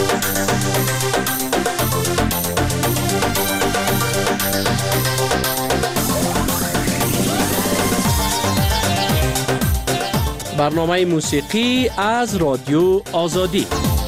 برنامه موسیقی از رادیو آزادی.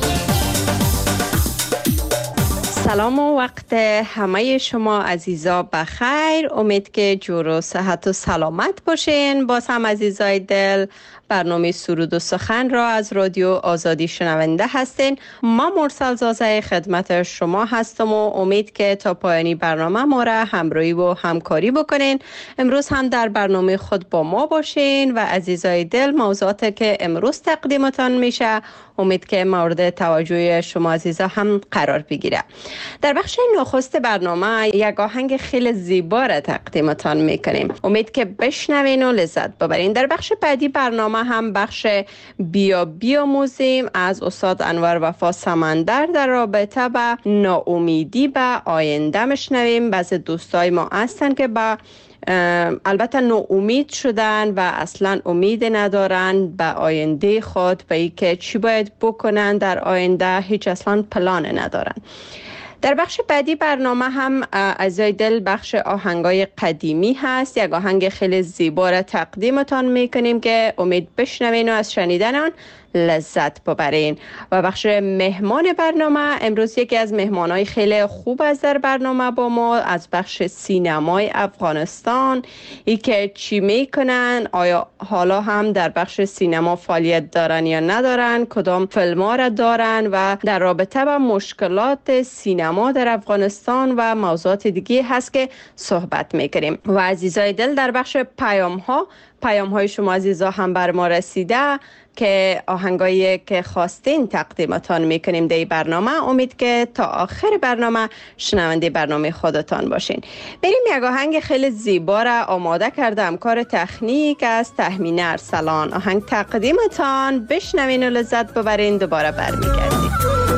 سلام و وقت همه شما عزیزا بخیر. امید که جور و صحت و سلامت باشین. باز هم عزیزای دل برنامه سرود و سخن را از رادیو آزادی شنونده هستین. ما مرسل زازه خدمت شما هستم و امید که تا پایانی برنامه ما را همراهی و همکاری بکنین. امروز هم در برنامه خود با ما باشین و عزیزای دل موضوعاتی که امروز تقدیمتان میشه امید که مورد توجه شما عزیزا هم قرار بگیره. در بخش نخست برنامه یک آهنگ خیلی زیبا را تقدیمتان میکنیم. امید که بشنوین و لذت ببرین. در بخش بعدی برنامه هم بخش بیا بیاموزیم از استاد انور وفا سمندر در رابطه با ناامیدی به آینده میشنویم. بعضی دوستای ما هستن که با البته ناامید شدن و اصلا امید ندارن به آینده خود، به اینکه چی باید بکنن در آینده، هیچ اصلا پلان ندارن. در بخش بعدی برنامه هم عزیزای دل بخش آهنگای قدیمی هست. یک آهنگ خیلی زیبا را تقدیمتان میکنیم که امید بشنوین و از شنیدن آن لذت ببرین. و بخش مهمان برنامه امروز یکی از مهمانای خیلی خوب از در برنامه با ما از بخش سینمای افغانستان، ای که چی میکنن، آیا حالا هم در بخش سینما فعالیت دارن یا ندارن، کدام فیلم‌ها را دارن و در رابطه با مشکلات سینما در افغانستان و موضوعات دیگه هست که صحبت میکنیم. و عزیزای دل در بخش پیام های شما عزیزا هم بر ما رسیده که آهنگایی که خواستین تقدیمتان میکنیم در برنامه. امید که تا آخر برنامه شنونده برنامه خودتان باشین. بریم یک آهنگ خیلی زیبا را آماده کردم کار تکنیک از تهمینه ارسلان. آهنگ تقدیمتان، بشنوین و لذت ببرین. دوباره برمیگردیم.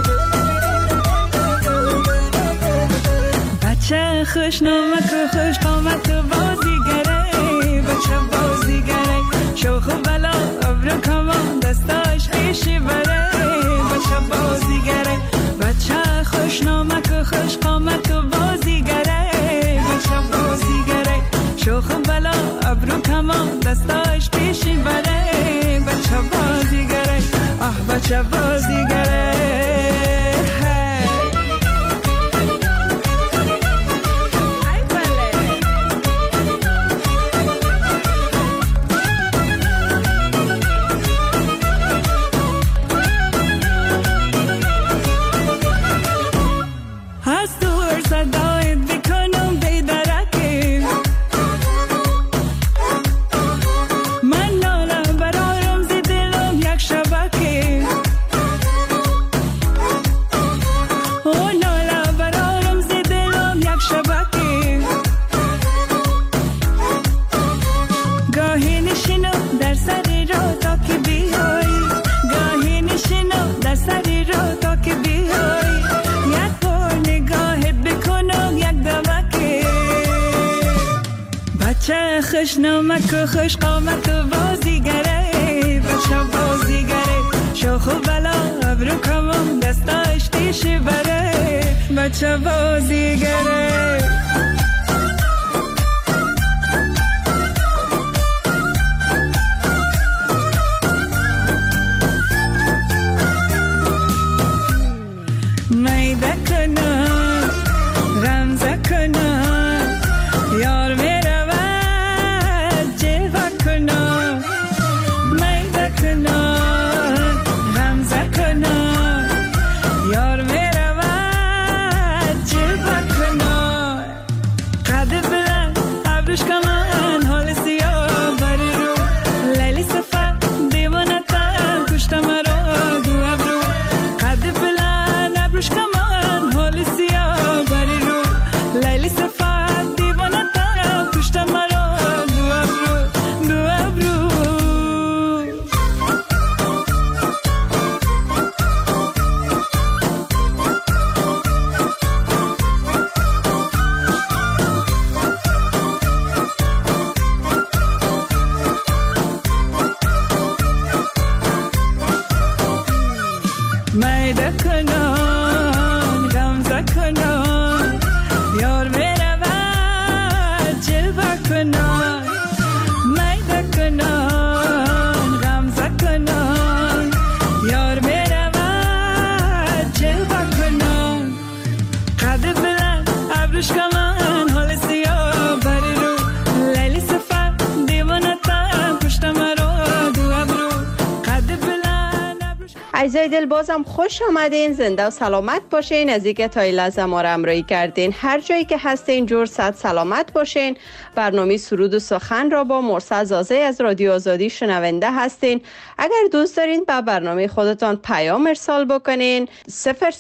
بچه خوش نامک و خوش قامت و بازیگره، بچه بازیگره شوخ و بلا ابرو کمان دستاش پیشی بره، بچه بازیگره بچه خوش نامک و خوش قامت و بازیگره، بچه بازیگره شوخ و بلا ابرو کمان دستاش پیشی بره، بچه بازیگره آه بچه بازیگره. خوش نامک و خوش قامت و بازیگره، بچه بازیگره شوخ و بلا ابرو کمان دستاش پیشی بره، بچه بازیگره. میده کنن رمزه کنن یار یار میرود جلوه کنم. کنان غمزه کنان یار میرود جلوه کنان میده کنان غمزه کنان یار میرود جلوه کنان قد بلند ابروش کمان حال سیاه بری رو لیلی سفر دیوانه تن پشت مرا دو ابرو قد بلند ابروش. عزیزای دل بازم خوش آمدین، زنده و سلامت باشین. از اینکه تا این لحظه ما را همراهی کردین، هر جایی که هستین جور صد سلامت باشین. برنامه سرود و سخن را با مرسل زازه از رادیو آزادی شنونده هستین. اگر دوست دارین به برنامه خودتان پیام ارسال بکنین 0042022211242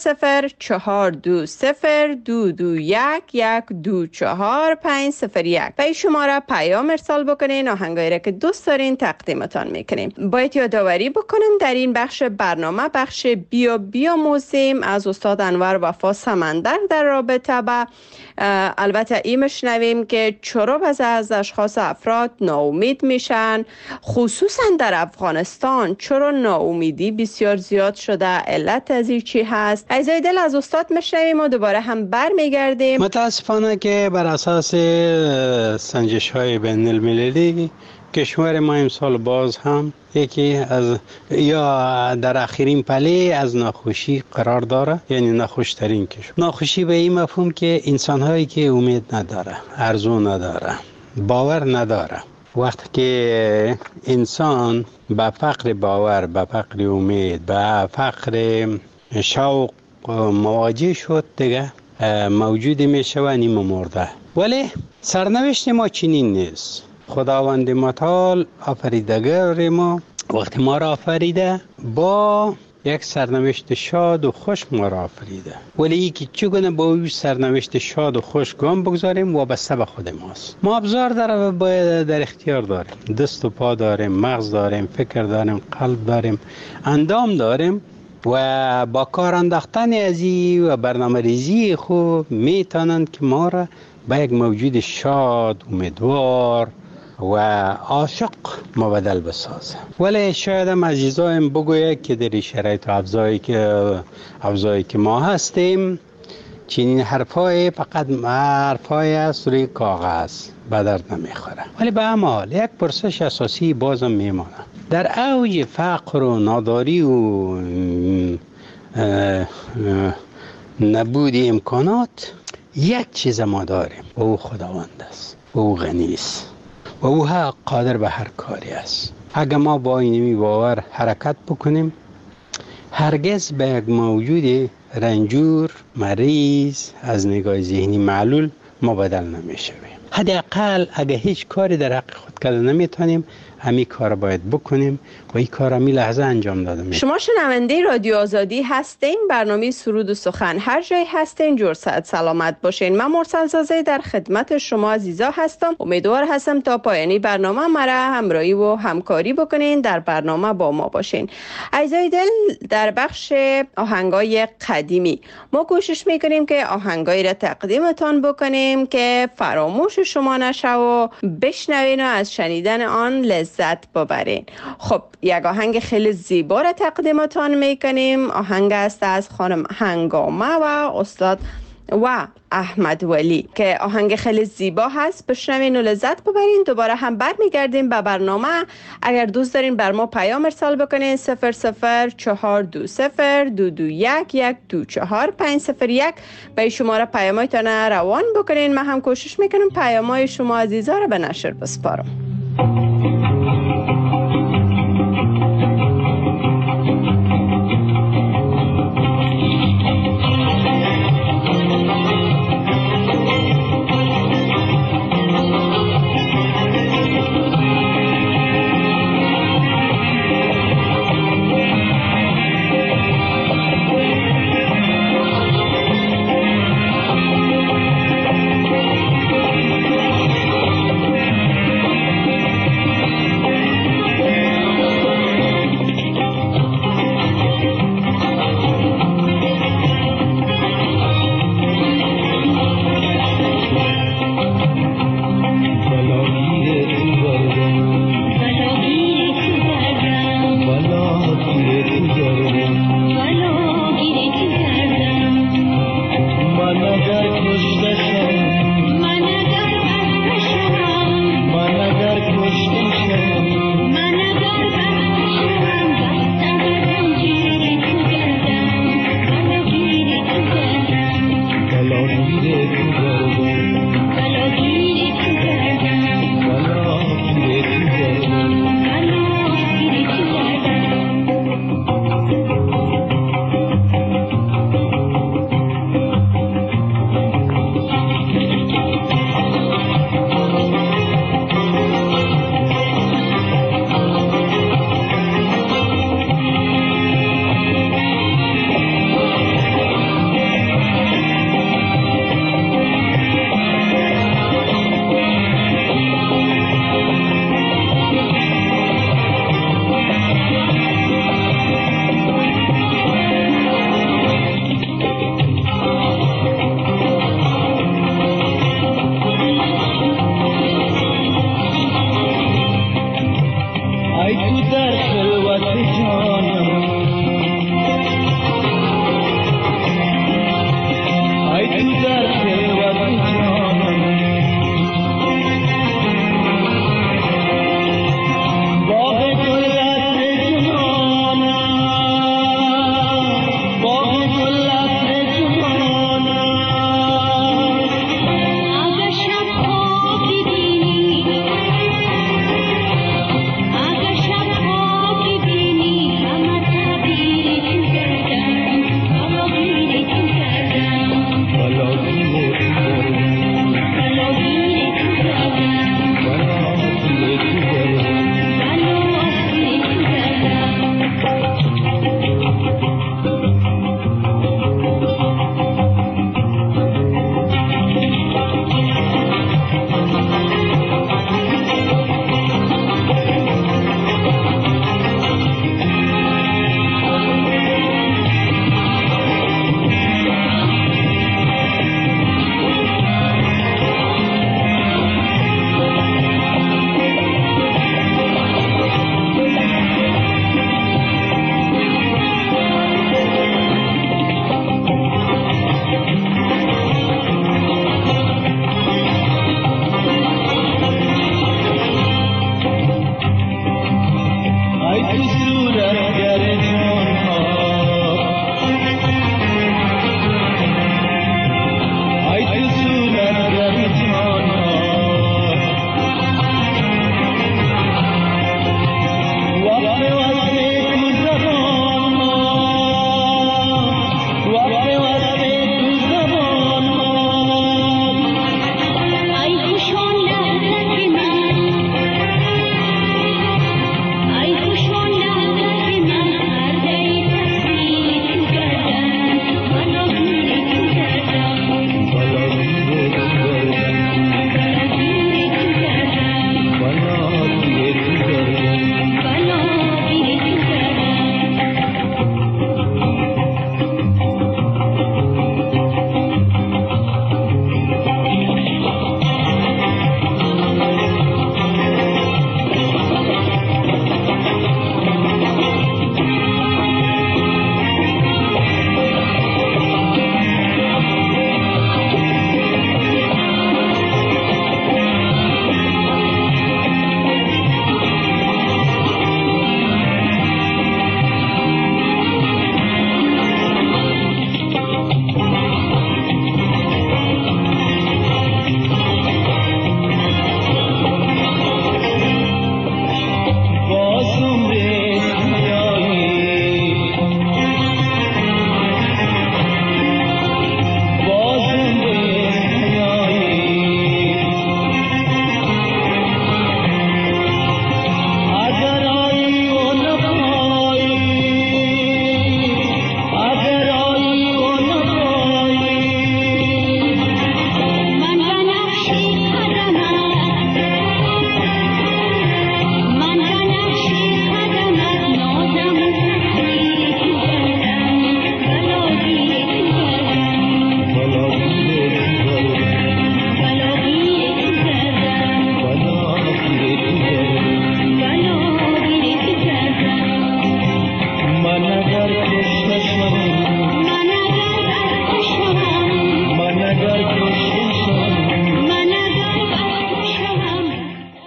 به این شماره پیام ارسال بکنین. آهنگایی را که دوست دارین تقدیمتان میکنیم. باید یادآوری بکنم در این بخش برنامه بخش بیاموزیم از استاد انور وفا سمندر در رابطه با البته این مشنویم که چرا بعضی از اشخاص افراد ناامید میشن، خصوصا در افغانستان چرا ناامیدی بسیار زیاد شده، علت از این چی هست. عزیزای دل از استاد مشنویم و دوباره هم برمیگردیم. متاسفانه که بر اساس سنجش های بین المللی کشور ما امسال باز هم یکی از یا در آخرین پله از ناخوشی قرار داره، یعنی ناخوشترین کشور. ناخوشی به این مفهوم که انسان هایی که امید نداره، آرزو نداره، باور نداره. وقتی که انسان با فقر باور، با فقر امید، با فقر شوق مواجه شد دیگه موجود میشه و نیم مرده. ولی سرنوشت ما چنین نیست. خداوند متعال آفریدگار ما وقتی ما را آفریده با یک سرنوشت شاد و خوش ما را آفریده، ولی یکی چگونه با اون سرنوشت شاد و خوش گام بگذاریم وابسته به خود ماست. ما ابزار باید در اختیار داریم، دست و پا داریم، مغز داریم، فکر داریم، قلب داریم، اندام داریم و با کار انداختن ازی و برنامه ریزی خوب میتونند که ما را به یک موجود شاد، امیدوار و عاشق مبدل بسازه. ولی شاید هم عزیزایم بگویه که در شرایط افضایی که ما هستیم چنین حرفای فقط حرفای است روی کاغذ به درد نمیخوره. ولی به همه حال یک پرسش اساسی بازم میمانه. در اوج فقر و ناداری و نبود امکانات یک چیز ما داریم و او خداوند است و او غنی است و او قادر به هر کاری است. اگر ما با اینمی باور حرکت بکنیم هرگز به یک موجود رنجور، مریض، از نگاه ذهنی معلول مبدل نمیشویم. حداقل اگر هیچ کاری در حق خود کرده نمیتونیم همین کار باید بکنیم و این کار همین لحظه انجام داده میشه. شما شنونده رادیو آزادی هستین، برنامه سرود و سخن. هر جای هستین جور صحت سلامت باشین. من مرسل زازه در خدمت شما عزیزا هستم. امیدوار هستم تا پایانی برنامه مرا همراهی و همکاری بکنین، در برنامه با ما باشین. عزیزای دل، در بخش آهنگای قدیمی ما کوشش میکنیم که آهنگایی را تقدیمتان بکنیم که فراموش شما نشه و بشنوین و از شنیدن آن لذت ببرین. خب یک آهنگ خیلی زیبا را تقدیمتان میکنیم. آهنگ است از خانم هنگامه و استاد و احمد ولی که آهنگ خیلی زیبا هست. بشنوین و لذت ببرین. دوباره هم برمیگردیم به برنامه. اگر دوست دارین بر ما پیام ارسال بکنین 0042022211241 به شماره پیامایتان روان بکنین. من هم کوشش میکنم پیامای شما عزیزا را به نشر بسپارم.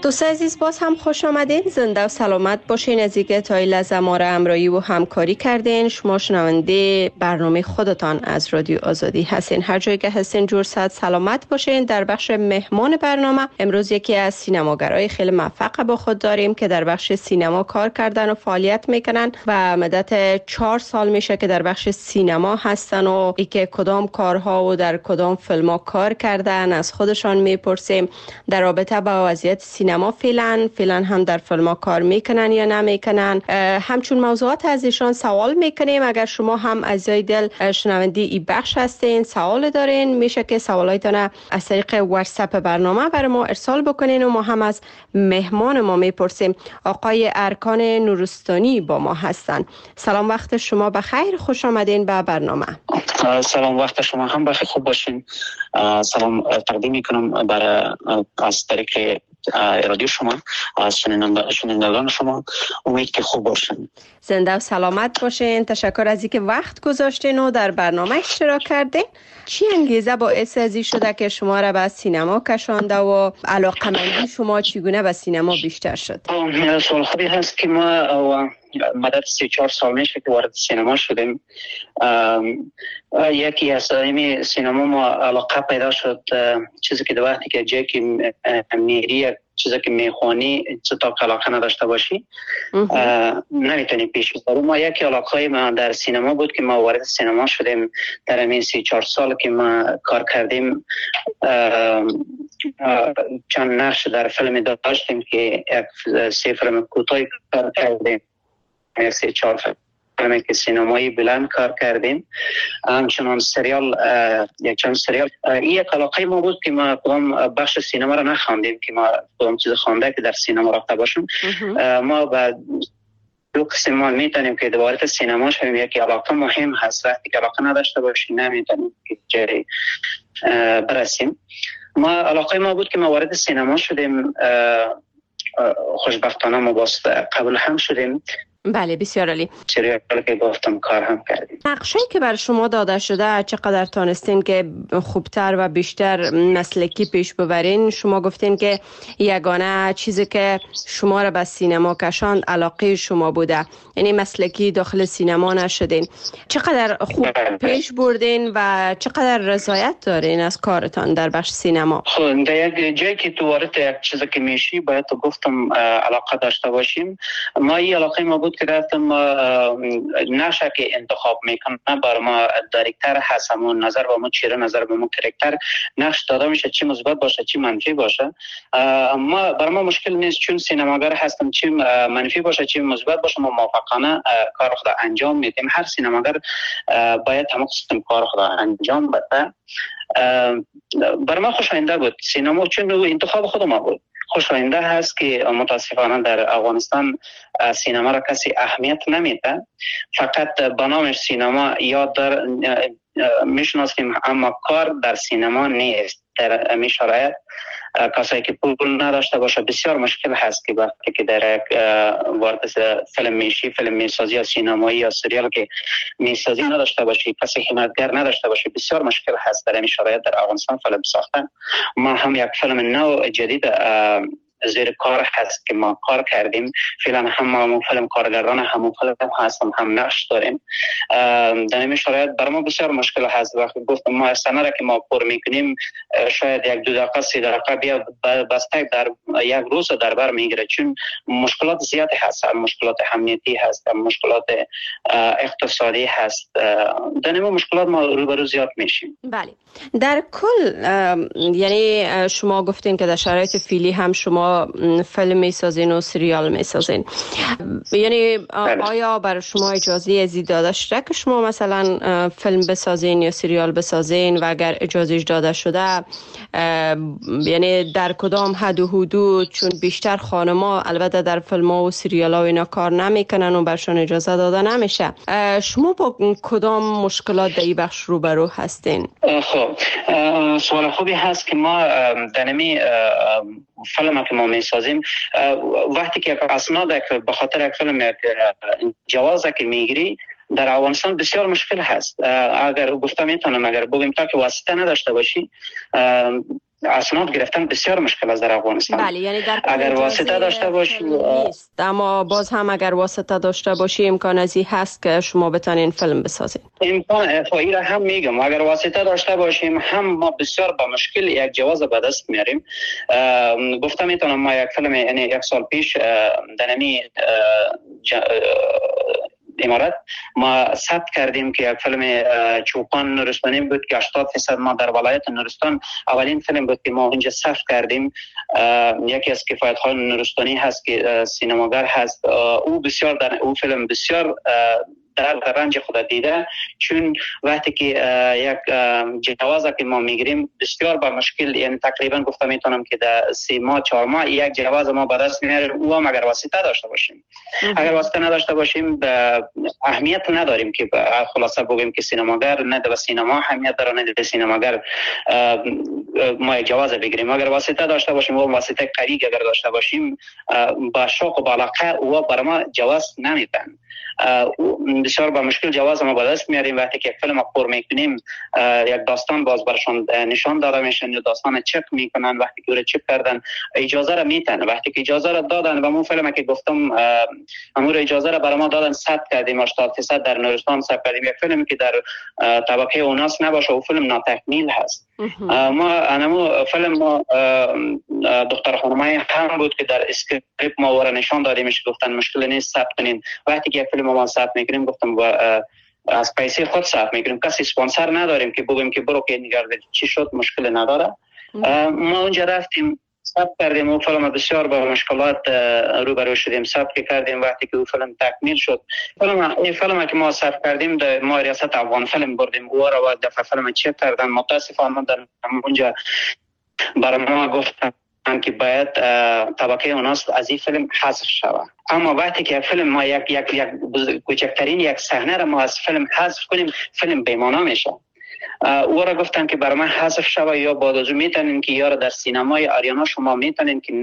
دوست عزیز باز هم خوش آمدین. زنده و سلامت باشین. از اینکه تا این لحظه ما را همراهی و همکاری کردین. شما شنونده برنامه خودتان از رادیو آزادی هستین. هر جایی که هستین جور صحت سلامت باشین. در بخش مهمان برنامه امروز یکی از سینماگرای خیلی موفق با خود داریم که در بخش سینما کار کردن و فعالیت میکنن و مدت 4 سال میشه که در بخش سینما هستن و اینکه کدام کارها و در کدام فیلم‌ها کار کردن از خودشان میپرسیم. در رابطه با وضعیت سینما فعلا هم در فیلم‌ها کار میکنن یا نمیکنن، همچون موضوعات از ایشان سوال میکنیم. اگر شما هم عزیزای دل شنونده ای بخش هستین سوال دارین، میشه که سوالایتان از طریق واتساپ برنامه برای ما ارسال بکنین و ما هم از مهمان ما میپرسیم. آقای ارکان نورستانی با ما هستن. سلام، وقت شما بخیر، خوش آمدین به برنامه. سلام، وقت شما هم بخیر، خوب باشین. سلام تقدیم میکنم برای از طریق رادیو شما، از شنوندگان شما. امید که خوب باشین، زنده و سلامت باشین. تشکر از اینکه وقت گذاشتین و در برنامه اشتراک کردین. چی انگیزه باعث ازی شده که شما را به سینما کشانده و علاقه‌مندی شما چگونه به سینما بیشتر شد؟ سوال خوبی هست که ما مدت 3-4 سال میشه که وارد سینما شدیم. یکی از این سینما ما علاقه پیدا شد، چیزی که در وقتی که جایی که میری چیزی که میخوانی تا علاقه نداشته باشی نمیتونی پیش ببری. ما یکی علاقه ما در سینما بود که ما وارد سینما شدیم. در این 3-4 سال که ما کار کردیم چند نقش در فیلم داشتیم که 3 فیلم کوتاهی کار کردیم، 3-4 فیلمی که سینمایی بلند کار کردیم. همچنان سریال، چند سریال. این یک علاقه ما بود که ما کدام بخش سینما را نخواندیم که ما کدام چیز خوانده که در سینما رفته باشیم. ما با دو قسم ما میتونیم که دوباره سینما شویم. یکی علاقه مهم هست، وقتی که علاقه نداشته باشیم نمیتونیم که جایی برسیم. ما علاقه ما بود که ما وارد سینما شدیم. خوشبختانه ما باز قبول هم شدیم. بله، بسیار عالی. سریالی که گفتم کار هم کردیم. نقشه‌ای که بر شما داده شده چقدر تانستین که خوبتر و بیشتر مسلکی پیش ببرین؟ شما گفتین که یگانه چیزی که شما را به سینما کشاند علاقه شما بوده، یعنی مسلکی داخل سینما نشدین. چقدر خوب پیش بردین و چقدر رضایت دارین از کارتان در بخش سینما؟ خب در یک جایی که تو وارد یک چیزی که میشی باید تو گفتم علاقه داشته باشیم. ما این علاقه ما بود که رفتم نشه که انتخاب میکنم. برای ما دایرکتر هست، همون نظر با ما چیره، نظر با ما کرکتر نقش داده میشه، چی مثبت باشه چی منفی باشه. برای ما مشکل نیست، چون سینماگر هستم، چی منفی باشه چی مثبت باشه ما موافقانه کار خود انجام میدیم. هر سینماگر باید همون قسم کار خود انجام بده. برای ما خوشاینده بود سینما، چون انتخاب خود ما بود. خوشاینده هست که متاسفانه در افغانستان سینما را کسی اهمیت نمیده. فقط به نام سینما یا در میشناسیم، اما کار در سینما نیست. در همین شرایط کسایی که پول نداشته باشه بسیار مشکل هست که وقتی که در وارد فیلم میشی، فیلم میسازی یا سینمایی یا سریال که میسازی نداشته باشی، کسی حمایتگر نداشته باشه، بسیار مشکل هست در همین شرایط در افغانستان فیلم ساختن. ما هم یک فیلم نو جدید زیر کار هست که ما کار کردیم. فعلا هم فیلم کارگردان همون فیلم هستم، هم نقش داریم. در این شرایط برای ما بسیار مشکل هست. وقتی گفتم ما سنره که ما پر میکنیم شاید 1-2 دقیقه 3 دقیقه بیا بسته در یک روز در بر میگیره، چون مشکلات زیادی هست. مشکلات امنیتی هست، مشکلات اقتصادی هست. در این مشکلات ما روبرو زیاد میشیم. بله، در کل یعنی شما گفتین که در شرایط فعلی هم شما فیلم میسازین و سریال میسازین، یعنی آیا برای شما اجازه ازی داده شده که شما مثلا فیلم بسازین یا سریال بسازین و اگر اجازه داده شده یعنی در کدام حد و حدود؟ چون بیشتر خانما البته در فیلم ها و سریال ها اینا کار نمیکنن و برشان اجازه داده نمیشه. شما با کدام مشکلات در این بخش روبرو هستین؟ خب سوال خوبی هست که ما در نمی فیلم که ما میسازیم وقتی که اسناد به خاطر یک فیلم جواز که میگیری در افغانستان بسیار مشکل هست. اگر گفتم میتونم اگر بگیم تا که واسطه نداشته باشی اسناد گرفتن بسیار مشکل است در افغانستان. بله، یعنی در اگر واسطه داشته باشیم نیست، اما باز هم اگر واسطه داشته باشی امکان ازی هست که شما بتانین فیلم بسازین. امکان فایی را هم میگم، اگر واسطه داشته باشیم هم ما بسیار با مشکل یک جواز به دست میاریم. گفتم میتونم ما یک فیلم یعنی یک سال پیش در نمی امارات ما ثبت کردیم که یک فیلم چوپان نورستانی بود که 80% ما در ولایت نورستان اولین فیلم بود که ما اینجا ثبت کردیم. یکی از کفایت های نورستانی هست که سینماگر هست، او بسیار در او فیلم بسیار در رنج خود دیده، چون وقتی که یک جواز که ما میگیریم بسیار با مشکل، یعنی تقریبا گفتم میتونم که در 3 ماه 4 ماه یک جواز ما به دست میاریم، او هم اگر واسطه داشته باشیم. اگر واسطه نداشته باشیم اهمیت نداریم که خلاصه بگیم که سینماگر نه در سینما اهمیت داره نه در سینماگر ما جواز بگیریم. اگر واسطه داشته باشیم و واسطه قوی اگر داشته باشیم با شوق و علاقه او برای ما جواز نمیدن. بسیار با مشکل جواز ما به دست میاریم. وقتی که یک فیلم پر میکنیم یک داستان باز برشان نشان داده میشن یا داستان چک میکنن، وقتی که چک کردن اجازه را میتن، وقتی که اجازه را دادن و اون فیلمی که گفتم امور اجازه را برای ما دادن ثبت کردیم 80% در نورستان ثبت کردیم. یک فیلمی که در طبقه اوناس نباشه او فیلم ناتکمیل هست. ما انمو فیلم ما دختر خانمای هم بود که در اسکریپت ما ور نشان دادیمش، گفتن مشکل نیست ثبت کنین. وقتی که یک فیلم ما ثبت میکنیم گفتم از پیسه خود ثبت میکنیم، کسی اسپانسر نداریم که بگیم که برو که نگرد چی شد مشکل نداره. ما اونجا رفتیم ثبت کردیم و فیلم بسیار با مشکلات روبرو شدیم. ثبت کردیم وقتی که او فیلم تکمیل شد. این فیلم که ما ثبت کردیم در ما ریاست افغان فیلم بردیم او را و دفعه فیلم چک کردن. متاسفانه در اونجا برای ما گفتن که باید طبقه اوناس از این فیلم حذف شود. اما وقتی که فیلم ما یک کوچکترین یک صحنه را ما از فیلم حذف کنیم فیلم بی‌معنی میشه. او را گفتن که برای من حذف شود یا بعد از اون میتونین که یا در سینمای آریانا شما میتونین که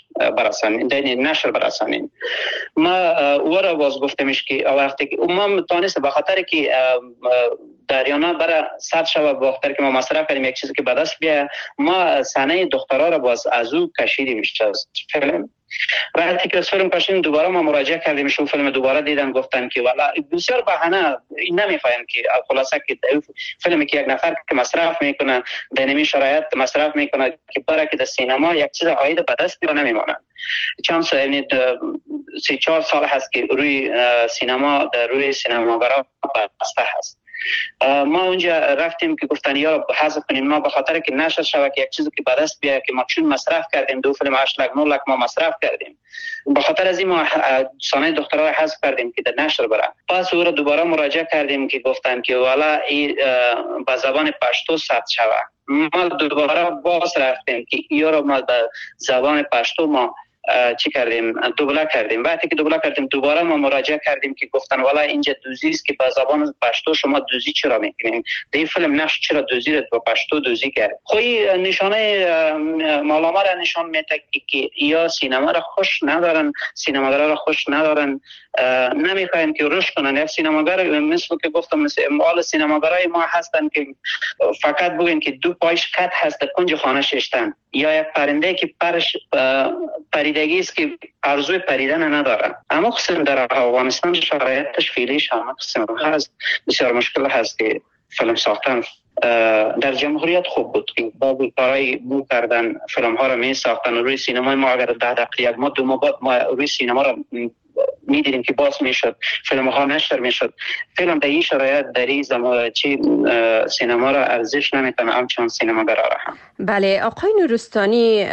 نشر برسانین. ما او را باز گفتمش که وقتی که ما تانست به خاطر که در آریانا برای ثبت شود به خاطر که ما مصرف کردیم یک چیزی که به دست بیاد، ما صحنه دخترها را باز از او کشیدیم از فیلم. وقتی که فیلم کشیدیم دوباره ما مراجعه کردیم شو فیلم دوباره دیدن گفتن که والا بسیار بهانه نمیفهمن که خلاصه که فیلمی که یک نفر که مصرف میکنه در نمی شرایط مصرف میکنه که برای که در سینما یک چیز عاید به دست بیاد نمیمونه. چند سال یعنی 3-4 سال هست که روی سینما در روی سینماگرها بسته هست. ما اونجا رفتیم که گفتن یا حذف کنیم، ما به خاطر که نشر شود که یک چیزی که به دست بیاد که ما چون مصرف کردیم 2 فیلم 8 لک 9 لک ما مصرف کردیم، به خاطر از این ما صحنه دخترها حذف کردیم که در نشر بره. پس او را دوباره مراجعه کردیم که گفتن که والا این به زبان پشتو ثبت شود. ما دوباره باز رفتیم که یا را ما به زبان پشتو ما چی کردیم دوبله کردیم. وقتی که دوبله کردیم دوباره ما مراجعه کردیم که گفتن والا اینجا دوزی است که به زبان پشتو شما دوزی چرا میکنین؟ در این فیلم نقش چرا دوزی رو به پشتو دوزی کرد؟ خوی نشانه معلومه را نشان میده که یا سینما را خوش ندارن، سینماگرا را خوش ندارن، نمیخواین که رشد کنن. یک سینماگر مثل که گفتم مثل مال سینماگرای ما هستن که فقط بگین که 2 پایش کت هست در کنج خانه ششتن، یا یک پرنده که پرش پریدگی است که ارزوی پریدن نداره. اما قسم در افغانستان شرایطش فعلیش هم قسم هست بسیار مشکل هست که فیلم ساختن. در جمهوریت خوب بود که با کارهای بو کردن فیلم ها را می ساختن روی سینمای ما. اگر 10 دقیقه 1 ماه 2 ماه بعد ما روی سینما را می دیدیم که باز می شد فیلم ها نشر می شد. فیلم در این شرایط در این زمان چی سینما را ارزش نمیتونه همچون سینماگرا را هم. بله آقای نورستانی،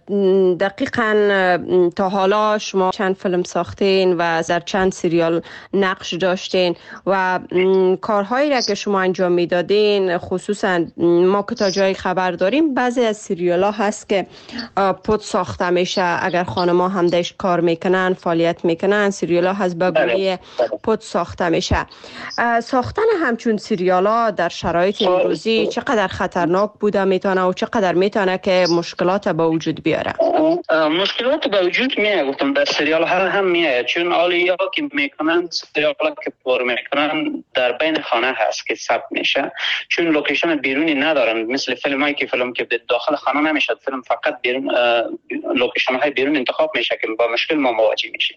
دقیقاً تا حالا شما چند فیلم ساختین و در چند سریال نقش داشتین و کارهایی را که شما انجام میدادین، خصوصا ما که تا جای خبر داریم بعضی از سریال ها هست که پود ساخته میشه، اگر خانما هم داشت کار میکنن فعالیت میکنن سریال ها هست به گونه پود ساخته میشه. ساختن همچون سریال ها در شرایط امروزی چقدر خطرناک بوده میتونه و چقدر میتونه که مشکلات به وجود بیاره؟ مشکلات به وجود میاد، گفتم در سریال ها هم میاد، چون آلیا که میکنن سریال ها که پر میکنن در بین خانه هست که ثبت میشه، چون لوکیشن بیرونی ندارن، مثل فیلم که داخل خانه نمیشه، فیلم فقط بیرون لوکیشن های بیرون انتخاب میشه که با مشکل ما مواجه میشیم.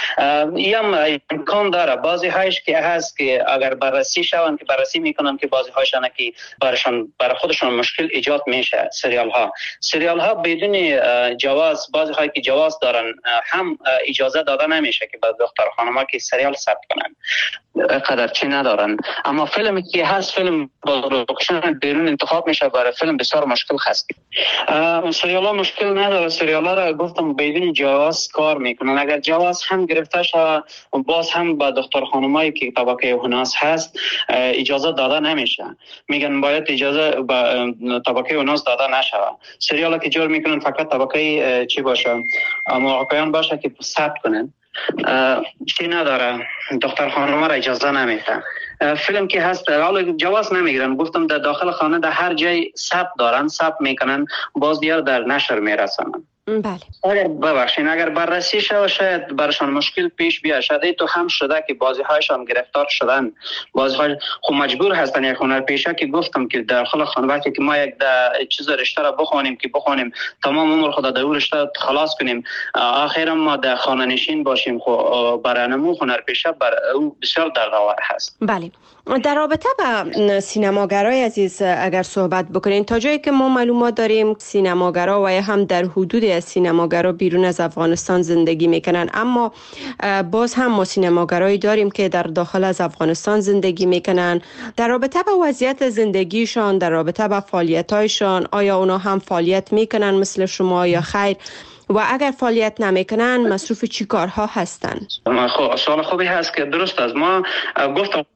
یا امکان داره بعضی هایش که هست که اگر بررسی شون که بررسی میکنن که بعضی هایشان که برای خودشون مشکل ایجاد میشه. سریال ها بدون جواز، بعضی هایی که جواز دارن هم اجازه داده نمیشه که بعضی دختر خانم ها که سریال ثبت کنن، قدر چی ندارن. اما فیلمی که هست فیلم با لوکیشن بیرون انتخاب میشه، برای فیلم بسیار مشکل هست. سریال ها مشکل نداره، سریال ها را گفتم بدون جواز کار میکنن. اگر جواز هم گرفته شود باز هم با دختر خانمایی که طبقه هناس هست اجازه داده نمیشه، میگن باید اجازه با طبقه هناس داده نشه. سریال که جور میکنن فقط طبقه چی باشه، موقعیان باشه که ثبت کنن، چی نداره، دختر خانم را اجازه نمیده. فیلم که هست حالا جواز نمیگیرن، گفتم در داخل خانه در هر جای ثبت دارن، ثبت میکنن، باز دیار در نشر میرسونن. بله. اگر بررسی شود شاید برشان مشکل پیش بیاد. شاید تو هم شده که بعضی هایشان گرفتار شدن، بعضی های خب مجبور هستن یک هنرپیشه که گفتم که داخل خانه وقتی که ما یک چیز رشته را بخونیم تمام عمر خود در رشته خلاص کنیم، آخر ما در خانه نشین باشیم، خب برای نمو هنرپیشه او بسیار دردآور هست. بله. در رابطه با سینماگرای عزیز اگر صحبت بکنین، تا جایی که ما معلومات داریم سینماگرا و هم در حدود از سینماگرا بیرون از افغانستان زندگی میکنن، اما باز هم ما سینماگرایی داریم که در داخل از افغانستان زندگی میکنن. در رابطه با وضعیت زندگیشان، در رابطه با فعالیتایشان، آیا اونا هم فعالیت میکنن مثل شما یا خیر؟ و اگر فعالیت نمیکنن مصروف چی کارها هستن؟ خب سوال خوبی هست که درست است. ما گفتم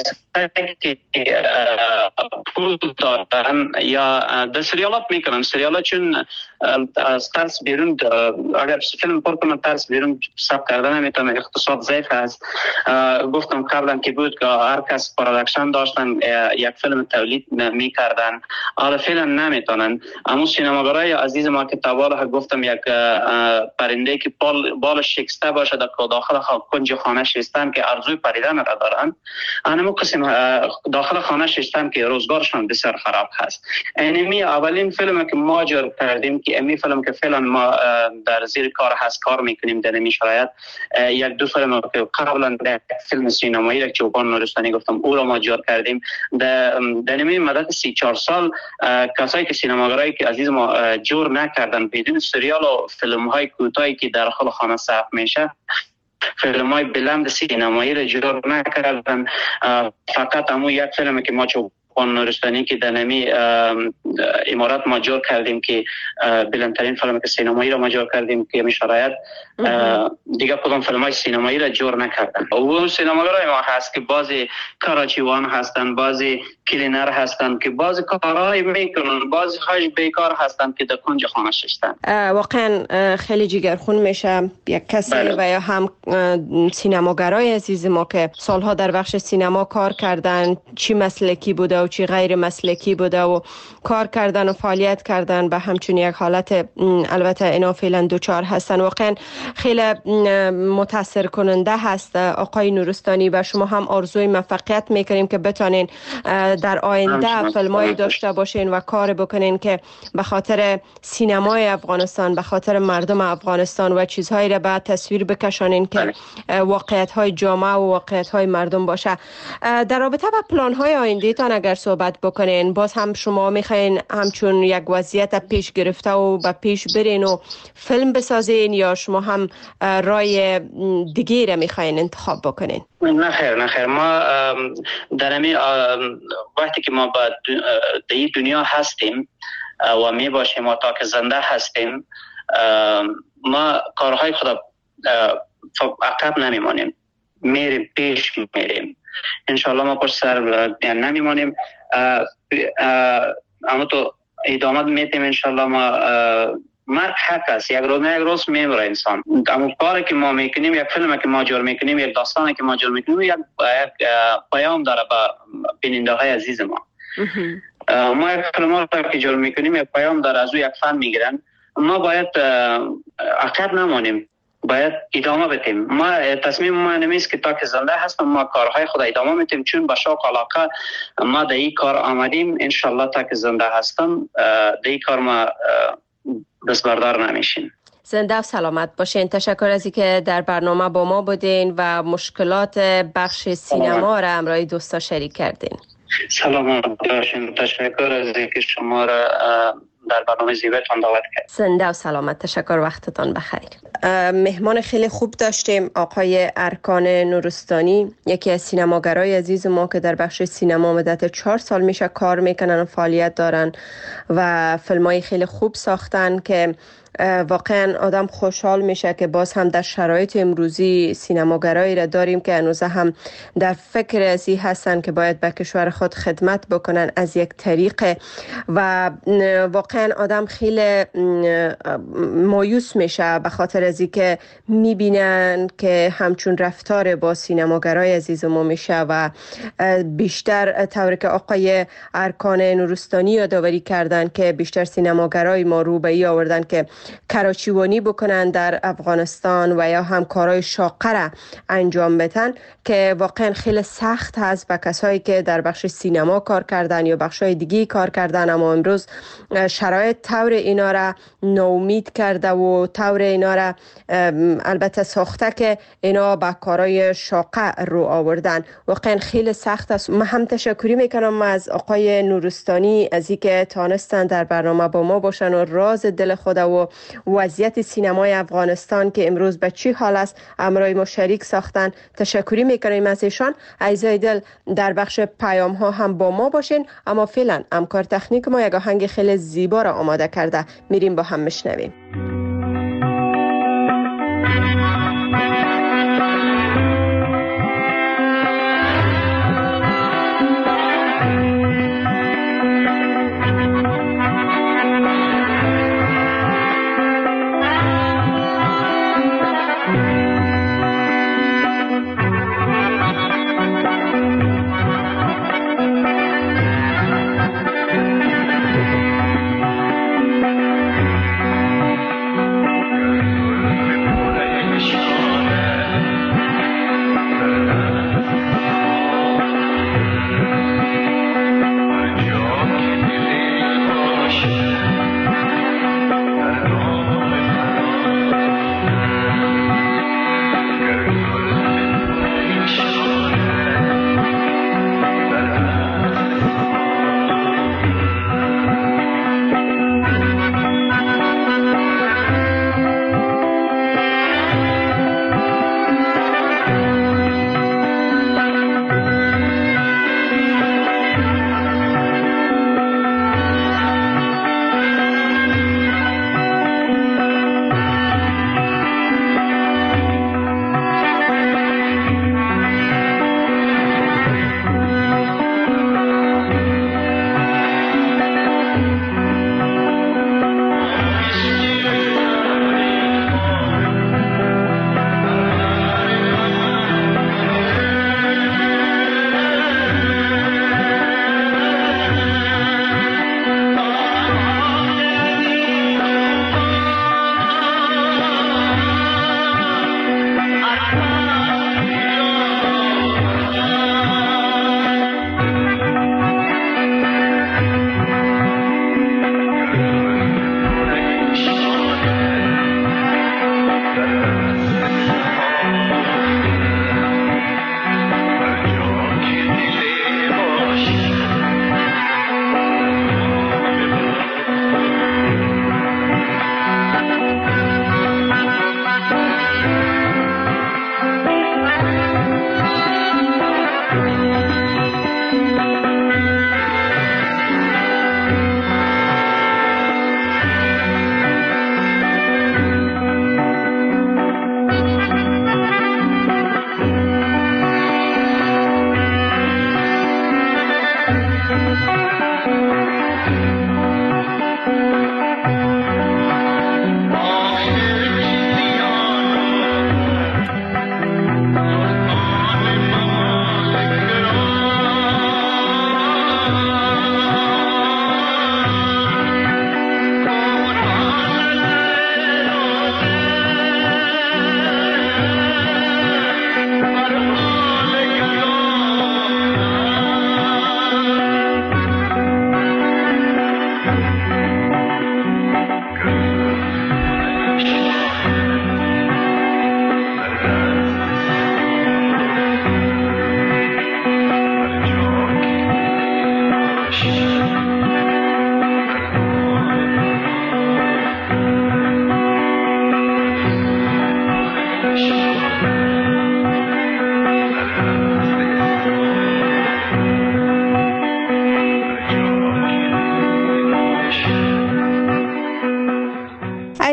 که پول دارن یا در سریالات میکنن، سریالات چون از ترس بیرون اگر فیلم پر کنن ترس بیرون ثبت کردن نمیتونه، اقتصاد ضعیف هست. گفتم قبلا که بود که هر کس پروداکشن داشتن یک فیلم تولید میکردن، حالا فیلم نمیتونن. اما سینماگرای عزیز ما که تاباله گفتم یک پرنده که بالش شکسته باشه در داخل کنج خانه شستن که ارزوی پریدن را دارن، انمو قسم داخل خانه شستن که روزگارشان بسیار خراب هست. اینمی اولین فیلم که ما جور کردیم که امی فیلم که فعلا ما در زیر کار هست کار میکنیم در این شرایط، یک دو فیلم که قبلا در فیلم سینمایی را چوپان نورستانی گفتم او را ما جور کردیم در این مدت 3-4 سال. کسایی که سینماگرایی که عزیز ما جور نکردن بدون سریال و فیلم های کوتاهی که در داخل خانه ثبت میشه، فیلم های بلند سینمایی را جور نکردن. فقط همون یک فیلم که ما چوپان نورستانی که در نمی امارات ما جور کردیم که بلندترین فیلم که سینمایی را ما جور کردیم که می شرایط دیگه کدام فیلم های سینمایی را جور نکردن. و سینماگرای ما هست که بعضی کاراچیوان هستن، بعضی کلینر هستن که بعضی کارهای میکنن، بعضی هاش بیکار هستن که در کنج خانه شستن. واقعا خیلی جگرخون میشه یک کسی و یا هم سینماگرای عزیز ما که سالها در بخش سینما کار کردن، چی مسلکی بوده و چی غیر مسلکی بوده و کار کردن و فعالیت کردن به همچون یک حالت البته اینا فعلا دوچار هستن. واقعا خیلی متاثر کننده هست آقای نورستانی و شما هم آرزوی موفقیت میکنیم که بتونین در آینده فیلمایی داشته باشین و کار بکنین که به خاطر سینمای افغانستان، به خاطر مردم افغانستان و چیزهایی را به تصویر بکشانین که واقعیت‌های جامعه و واقعیت‌های مردم باشه. در رابطه با پلان‌های آینده‌تان اگر صحبت بکنین، باز هم شما میخواین همچون یک وضعیت پیش گرفته و به پیش برین و فیلم بسازین یا شما هم رای دیگه را میخواین انتخاب بکنین؟ نه خیر ما در همین وقتی که ما با این دنیا هستیم و می باشیم و تا که زنده هستیم، ما کارهای خود عقب نمیمانیم، میریم پیش میریم. انشالله ما پشت سر نمیمانیم، اما تو ادامه میتیم. انشالله ما مرگ حق است، یک روز نه یک روز میمیره انسان. اما کاری که ما میکنیم، یک فیلمی که ما جور میکنیم، یک داستانی که ما جور میکنیم، یک پیام داره به بیننده های عزیز ما. ما یک فیلم که جور میکنیم یک پیام داره، از او یک فن میگیرن. ما باید عقب نمانیم، باید ادامه بدیم. ما تصمیم ما نمیست که تا که زنده هستم ما کارهای خود ادامه میدیم، چون با شوق علاقه ما در این کار آمدیم. انشالله تا که زنده هستم در این کار ما دستبردار نمیشیم. زنده و سلامت باشین. تشکر از اینکه در برنامه با ما بودین و مشکلات بخش سینما را همراه دوستا شریک کردین. سلامت باشین. تشکر از اینکه شما را در برنامه زیبایتان دعوت کرد. زنده و سلامت. تشکر، وقتتان بخیر. مهمان خیلی خوب داشتیم، آقای ارکان نورستانی، یکی از سینماگرای عزیز ما که در بخش سینما مدت 4 سال میشه کار میکنن و فعالیت دارن و فیلمای خیلی خوب ساختن که واقعا آدم خوشحال میشه که باز هم در شرایط امروزی سینماگرایی را داریم که هنوز هم در فکر ازی هستن که باید به کشور خود خدمت بکنن از یک طریق و واقعا آدم خیلی مایوس میشه به خاطر ازی که میبینن که همچون رفتار با سینماگرای عزیز ما میشه و بیشتر طوری که آقای ارکان نورستانی یادآوری کردن که بیشتر سینماگرای ما رو به ای آوردن که کراچیوانی بکنن در افغانستان و یا هم کارهای شاقه را انجام بدن که واقعا خیلی سخت هست به کسایی که در بخش سینما کار کردن یا بخشای دیگه کار کردن، اما امروز شرایط طور اینا را ناامید کرده و طور اینا را البته ساخته که اینا با کارهای شاقه رو آوردن. واقعا خیلی سخت است. من هم تشکری میکنم از آقای نورستانی از اینکه تانستن در برنامه با ما باشن و راز دل خود و وضعیت سینمای افغانستان که امروز به چی حال است امرای ما شریک ساختن. تشکری میکنیم از ایشان. عزیزای دل، در بخش پیام ها هم با ما باشین، اما فعلا همکار تکنیک ما یک آهنگ خیلی زیبا را آماده کرده، میریم با هم میشنویم.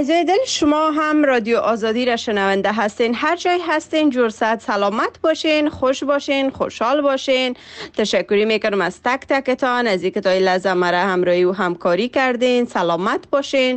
عزیزای دل، شما هم رادیو آزادی را شنونده هستین. هر جای هستین جور صحت سلامت باشین، خوش باشین، خوشحال باشین. تشکری میکنم از تک تکتان از اینکه تا این لحظه مرا همراهی و همکاری کردین. سلامت باشین.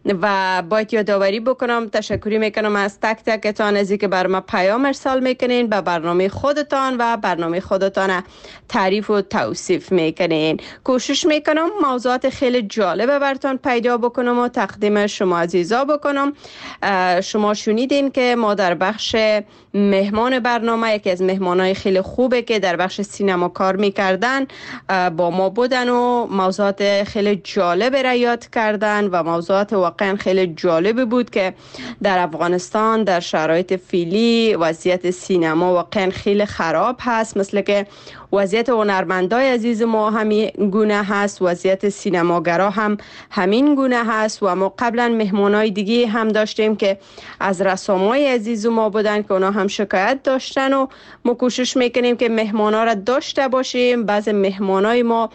و باید یادآوری بکنم، تشکری میکنم از تک تکتان از اینکه بر ما پیام ارسال میکنین، به برنامه خودتان و برنامه خودتان تعریف و توصیف میکنین. کوشش میکنم موضوعات خیلی جالب براتون پیدا بکنم و تقدیم شما عزیزا بکنم. شما شنیدین که ما در بخش مهمان برنامه، یکی از مهمانای خیلی خوبه که در بخش سینما کار میکردن با ما بودن و موضوعات خیلی جالب را یاد کردن و موضوعات واقعا خیلی جالب بود که در افغانستان در شرایط فعلی وضعیت سینما واقعا خیلی خراب هست، مثل که وضعیت هنرمندای عزیز ما همین گونه هست، وضعیت سینماگرا هم همین گونه هست. و ما قبلا مهمانای دیگه هم داشتیم که از رسامای عزیز ما بودن که اونا هم شکایت داشتن و ما کوشش میکنیم که مهمانا را داشته باشیم. بعض مهمانای ما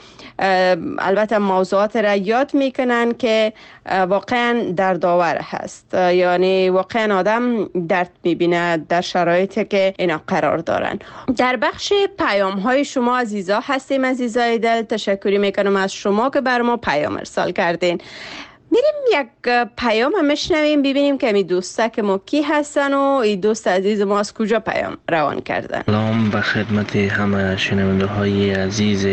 البته موضوعات را یاد میکنن که واقعا دردآور هست، یعنی واقعا آدم درد میبینه در شرایطی که اینا قرار دارن. در بخش پیام های شما عزیزا هستیم. عزیزای دل، تشکری میکنم از شما که بر ما پیام ارسال کردین. میریم یک پیام هم میشنویم ببینیم که می دوسته که ما کی هستن و این دوست عزیز ما از کجا پیام روان کردن. سلام به خدمت همه شنونده های عزیز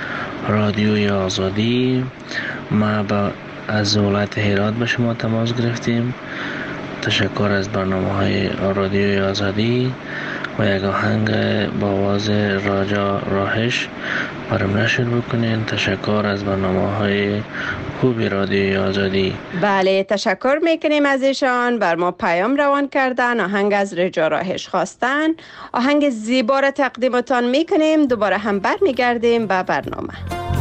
رادیوی آزادی. ما از ولایت هرات به شما تماس گرفتیم. تشکر از برنامه های رادیوی آزادی و یک آهنگ با آواز راجا راهش برام نشر بکنین. تشکر از برنامه های خوبی رادیوی آزادی. بله، تشکر میکنیم از ایشان، بر ما پیام روان کردن، آهنگ از راجا راهش خواستن. آهنگ زیبا را تقدیمتان میکنیم. دوباره هم برمیگردیم به برنامه.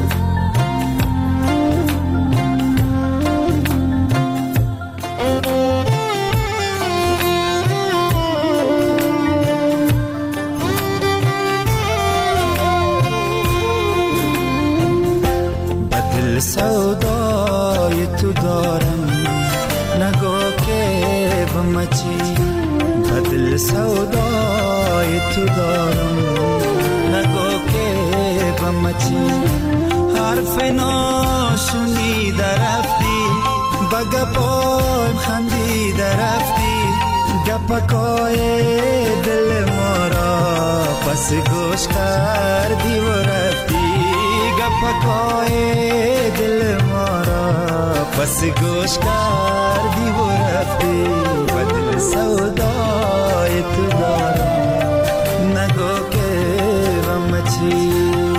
سودای تو دارم نگو که بمچی، بدل سودای تو دارم نگو که بمچی. حرف ناشونی درفتی بگپایم خندی درفتی، گپکای دل ما را پس گوش کردی و رفتی. گپکای دل ما را پس گوش کردی و رفتی. بدل سودای تو دارم نگو که بمچی.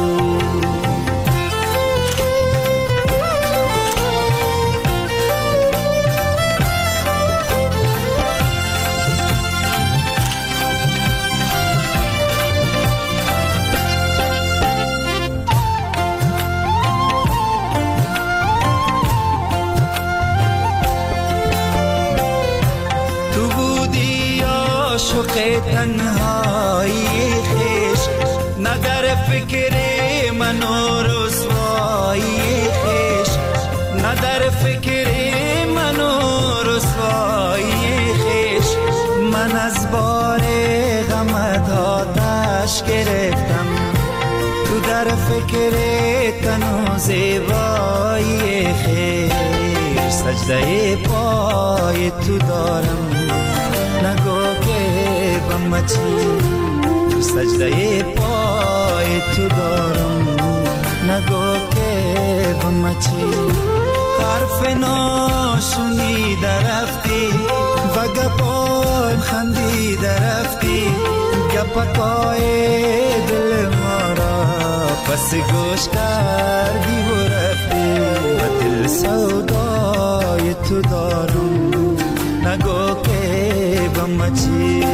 تنهایی خیش نه در فکر من و رسوایی خیش، نه در فکر من و رسوایی خیش. من از بار غمت آتش گرفتم، تو در فکر تن و زیبایی خیش. سجده پای تو دارم نگو که بمچی، سجده پای تو دارم نگو که بمچی. حرف ناشونی درفتی و گپایم خندی درفتی، گپکای دل ما را پس گوش کردی و رفتی. و دل سودای تو دارم نگو که بمچی.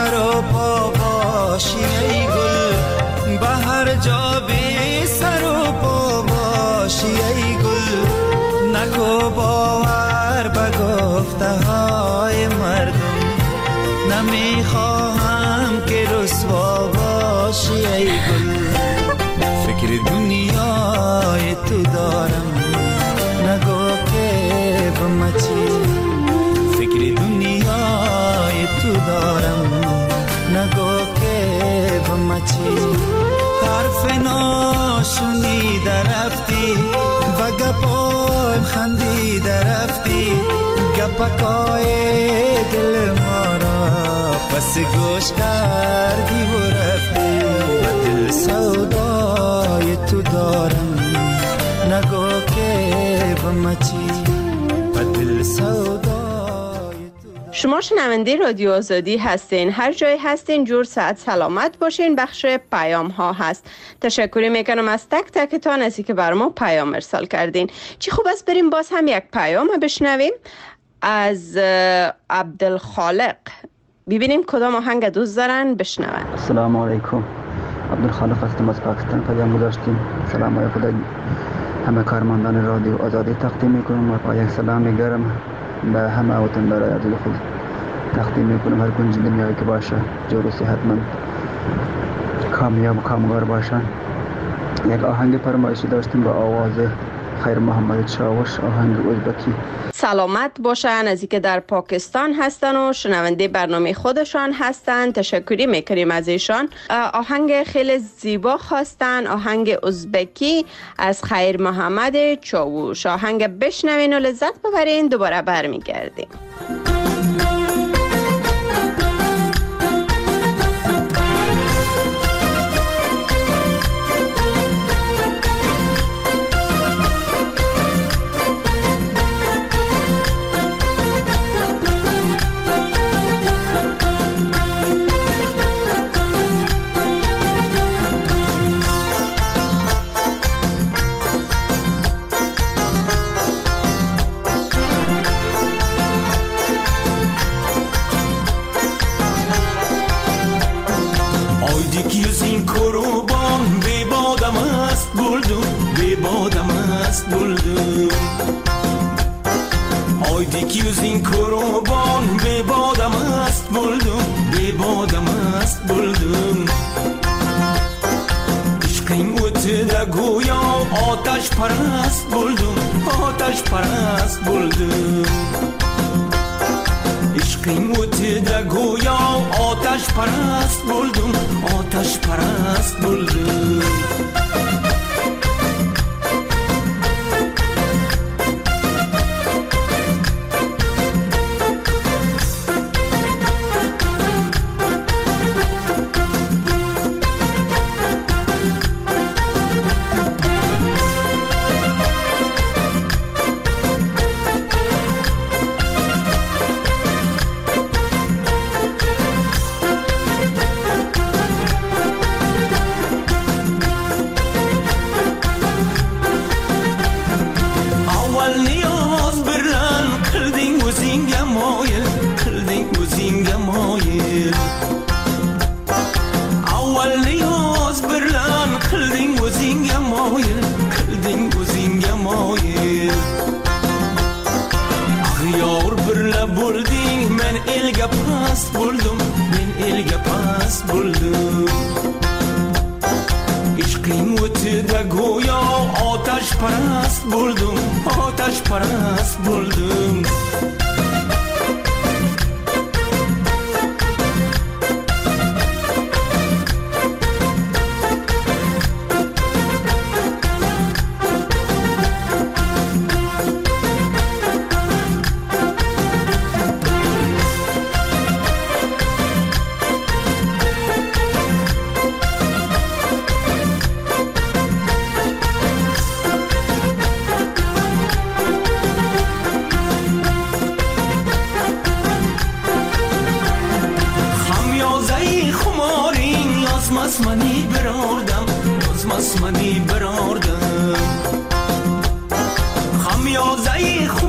سر و پا باشی ای گل، به هر جا بی سر و پا باشی ای گل. نکو باور به گفته های مردم، نمیخواهم که رسوا باشی ای گل. فکر دنیای تو دارم، نگو که بمچی. فکر دنیای تو دارم، نگو که بمچی. حرف ناشنیده رفتی، و گپایم خندیده رفتی. گپکای دل ما را پس گوش کردی و رفتی. و دل سودای تو دارم، نگو که بمچی. و دل سودای شما شنونده رادیو آزادی هستین. هر جای هستین جور صحت سلامت باشین. بخش پیام ها هست. تشکر میکنم از تک تکتان از اینکه بر ما پیام ارسال کردین. چی خوب است بریم باز هم یک پیام بشنویم از عبدالخالق. ببینیم کدام آهنگ دوست دارن بشنون. السلام علیکم، عبدالخالق هستم از پاکستان. پیام گذاشتیم. سلام های خدا همه کارمندان رادیو آزادی تقدیم میکنم و با یک سلام گرم به همه وطندارای عزیز خود تقدیم میکنم. هر کنج دنیایی که باشه جور و صحتمند، کامیاب و کامگار باشن. یک آهنگ فرمایشی داشتیم با آواز خیر محمد چاوش، آهنگ ازبکی. سلامت باشن از اینکه در پاکستان هستن و شنونده برنامه خودشان هستن. تشکری میکنیم از ایشان. آهنگ خیلی زیبا خواستن، آهنگ ازبکی از خیر محمد چاوش. آهنگ بشنوین و لذت ببرین. دوباره برمیگردیم. آتش پرست بولدم، آتش پرست بولدم. عشقیم و تیده گویا آتش پرست بولدم، آتش پرست بولدم.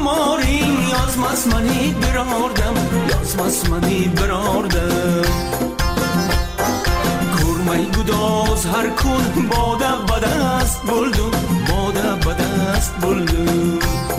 منی براردم نکن باده به دست بردم باده به دست بردم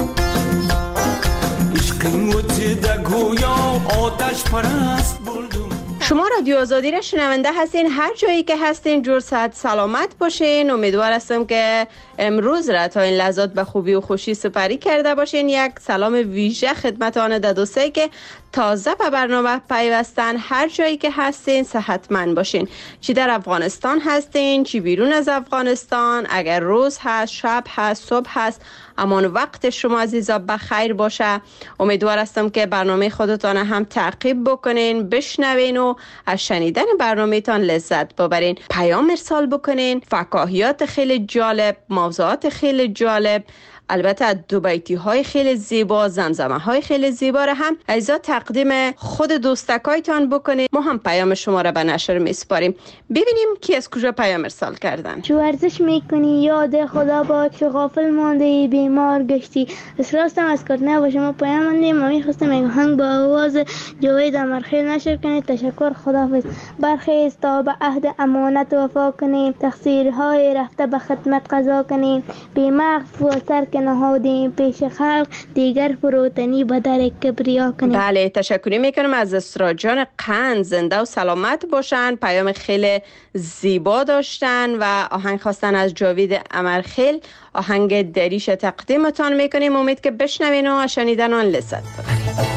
عشقم و در گویا آتش پرست بردم. شما رادیو آزادی را شنونده هستین، هر جایی که هستین جور صحت سلامت باشین. امیدوار هستم که امروز را تا این لحظات به خوبی و خوشی سپری کرده باشین. یک سلام ویژه خدمت آن دوستایی که تازه به برنامه پیوستن، هر جایی که هستین صحتمند باشین، چی در افغانستان هستین چی بیرون از افغانستان، اگر روز هست شب هست صبح هست، امان وقت شما عزیزا بخیر باشه. امیدوار هستم که برنامه خودتان هم تعقیب بکنین، بشنوین و از شنیدن برنامه تان لذت ببرین. پیام ارسال بکنین، فکاهیات خیلی جالب، موضوعات خیلی جالب، البته دو بیتی های خیلی زیبا، زمزمه های خیلی زیبا را هم عزیزا تقدیم خود دوستکایتان بکنید. ما هم پیام شما را به نشر میسپاریم. ببینیم کی از کجا پیام ارسال کردن. چو ورزش میکنی یاد خدا باد، چو غافل مانده بیمار گشتی. اسراستم از کارتنه با شما پیام ماندیم. ما میخواستم یک هنگ با آواز جاوید امرخیل نشر کنید. تشکر، خداحافظ. برخیز تا به عهد امانت وفا کنیم، تقصیرهای رفته به خدمت قضا کنیم. بی‌مغز و سر نهادیم پیش خلق، دیگر فروتنی به در کبریا کنیم. بله، تشکر میکنم از اسرا جان قند، زنده و سلامت باشن. پیام خیلی زیبا داشتن و آهنگ خواستن از جاوید امرخیل. آهنگ دریش تقدیمتان میکنیم، امید که بشنوین و شنیدن آن لذت ببرید.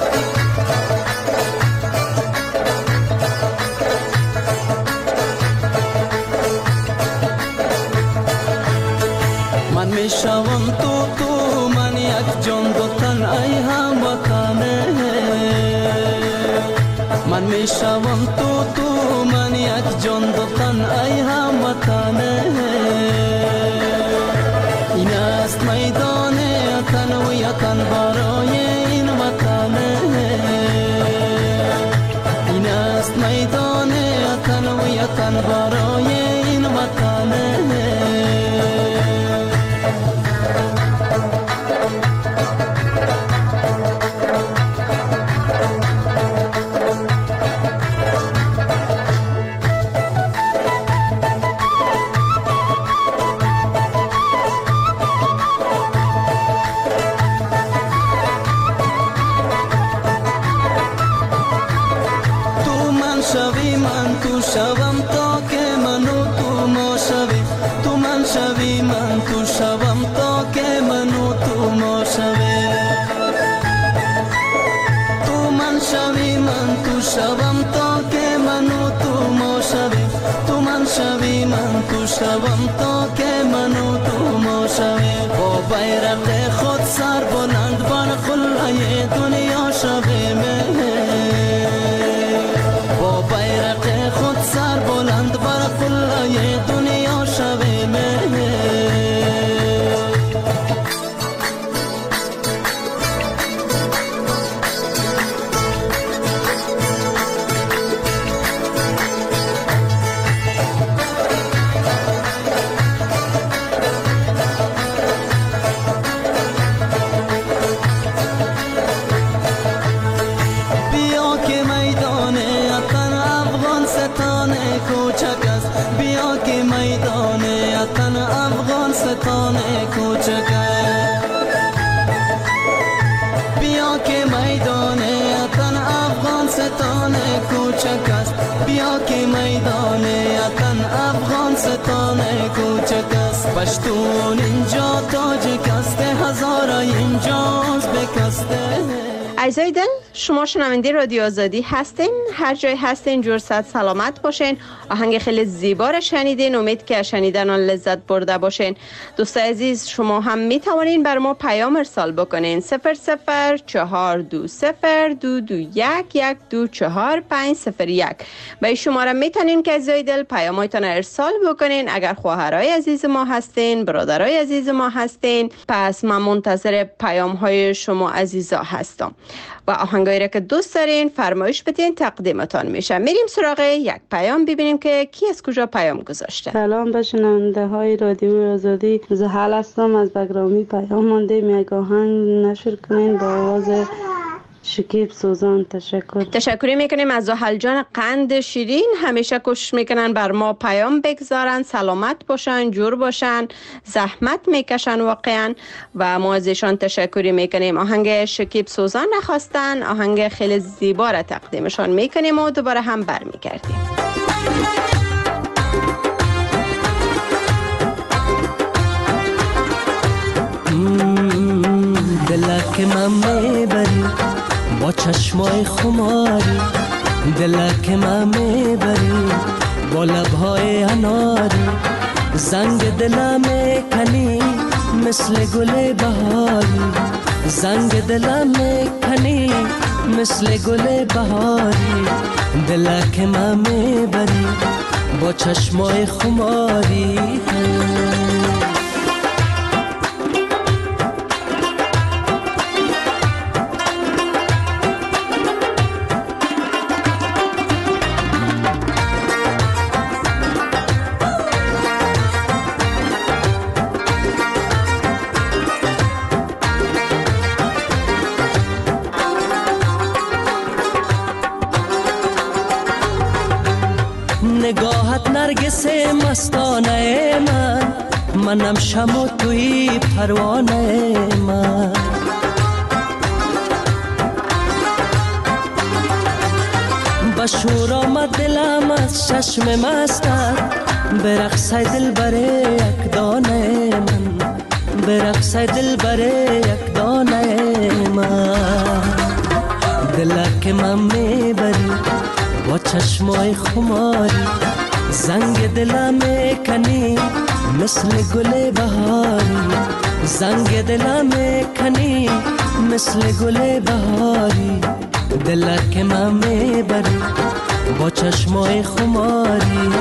من میشوم تو من یک جان دو تن ای هم وطنه. من میشوم تو من یک جان دو تن ای هم وطنه. این است میدان تن و یتن برای این وطنه. این است میدان تن و یتن برای این وطنه. شوم تا که منو تو ما شویم. تو من شوی من تو شوم تا که منو تو ما شویم. تو من شوی من تو شوم تا که منو تو ما شویم. تو من شوی من تو شوم تا که منو تو ما شویم. با بیرق خود سر بلند بر قله دنیا شویم. با بیرق خود سر بلند بر قله دنیا شویم. بیا که میدان اتن افغان ستان کوچک است. بیا که میدان اتن افغان ستان کوچک است. بیا که میدان اتن افغان ستان کوچک است. بیا که میدان اتن افغان ستان کوچک است. پشتون اینجا تاجک است، هزار اینجاست بکسته. عزیزای دل، شما شنونده رادیو آزادی هستین، هر جای هستین جور صحت سلامت باشین. آهنگ خیلی زیبا را شنیدین، امید که شنیدن آن لذت برده باشین. دوستای عزیز، شما هم می توانین بر ما پیام ارسال بکنین 00420221124501 به این شماره میتونین که عزیزای دل پیاماتون ارسال بکنین. اگر خواهرای عزیز ما هستین، برادرای عزیز ما هستین، پس من منتظر پیام های شما عزیزا هستم و آهنگایی را که دوست دارین فرمایش بدین تقدیمتان میشه. میریم سراغ یک پیام ببینیم که کی از کجا پیام گذاشته. سلام به شنونده های رادیو آزادی، زحل هستم از بگرامی. پیام مانده یک آهنگ نشر کنین با آواز شکیب سوزان تشکر میکنیم از زحل جان قند شیرین. همیشه کوشش میکنن بر ما پیام بگذارن، سلامت باشن، جور باشن، زحمت میکشن واقعا و ما ازشان تشکر میکنیم. آهنگ شکیب سوزان نخواستن، آهنگ خیلی زیبا را تقدیمشان میکنیم و دوباره هم برمیگردیم. دلک من میبری با چشمای خماری، دلک من میبری با لبهای اناری، زنگ دلم میکنی مثل گل بهاری، زنگ دلم میکنی مثل گل بهاری، دلک من میبری با چشمای خماری. نگاهت نرگس مستانه من، منم شم و توی پروانه من، بشور آمد دلم از چشم مستت، برقصه دل بره یک دانه من، برقصه دل بره یک دانه من، دلک من میبری با چشمای خماری، زنگ دلم میکنی مثل گل بهاری، زنگ دلم میکنی مثل گل بهاری، دلک من میبری با چشمای خماری.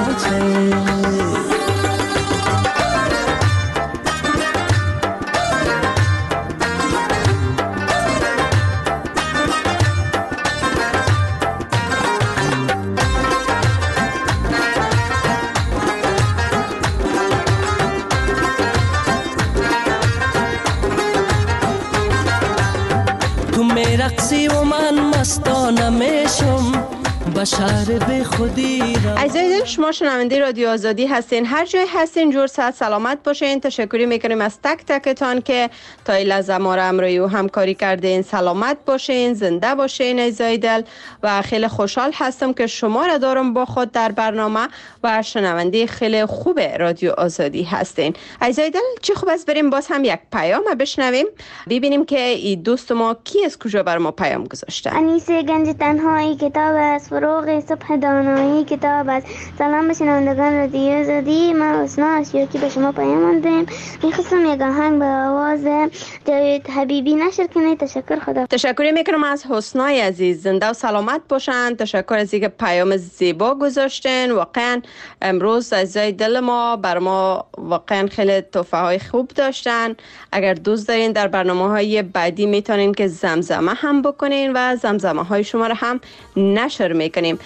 رقصی و من مستانه میشم بشر به خودی را. عزیزان شما شنونده رادیو آزادی هستین، هر جای هستین جور صحت سلامت باشین. تشکری میکنیم از تک تکتان که تا این لحظه ما را همراهی و همکاری کردین. سلامت باشین، زنده باشین عزیزای دل و خیلی خوشحال هستم که شما را دارم با خود در برنامه و شنونده خیلی خوب رادیو آزادی هستین. عزیزای دل چه خوب است بریم باز هم یک پیام بشنویم، ببینیم که این دوست ما کی از کجا بر ما پیام گذاشته. انیسه گنج تنهایی کتاب است، فروغ صبح دانایی کتاب است. سلام به شنوندگان رادیو آزادی، من حسنا اشیاکی به شما پیام دادم. میخواستم یک آهنگ به آواز جاوید حبیبی نشر کنید. تشکر، خدا. تشکر میکنم از حسنای عزیز، زنده و سلامت باشن. تشکر از اینکه پیام زیبا گذاشتین. واقعا امروز عزیزای دل ما بر ما واقعا خیلی تحفه های خوب داشتن. اگر دوست دارین در برنامه‌های بعدی میتونین که زمزمه هم بکنین و زمزمه های شما رو هم نشر میکنیم.